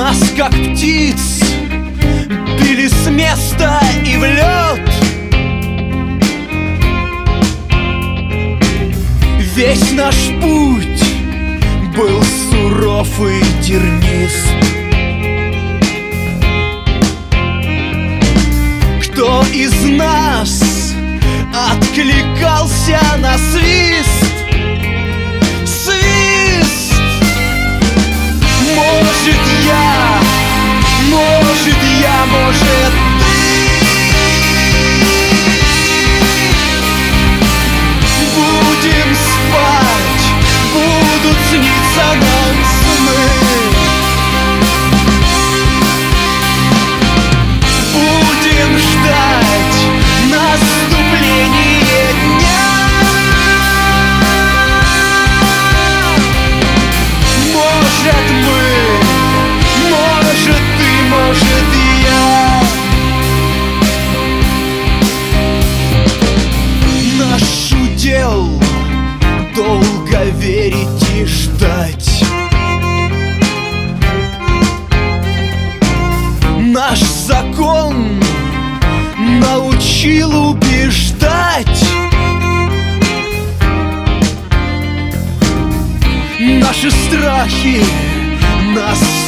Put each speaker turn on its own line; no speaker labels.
Нас, как птиц, били с места и в лед. Весь наш путь был суров и тернист. Кто из нас откликался на свист? Свист! Может я, может ты. Будем спать, будут сниться нам сны. Будем ждать наступления дня. Может мы, может ты, может я. Наш удел долго верить и ждать. Наш закон научил убеждать. Наши страхи нас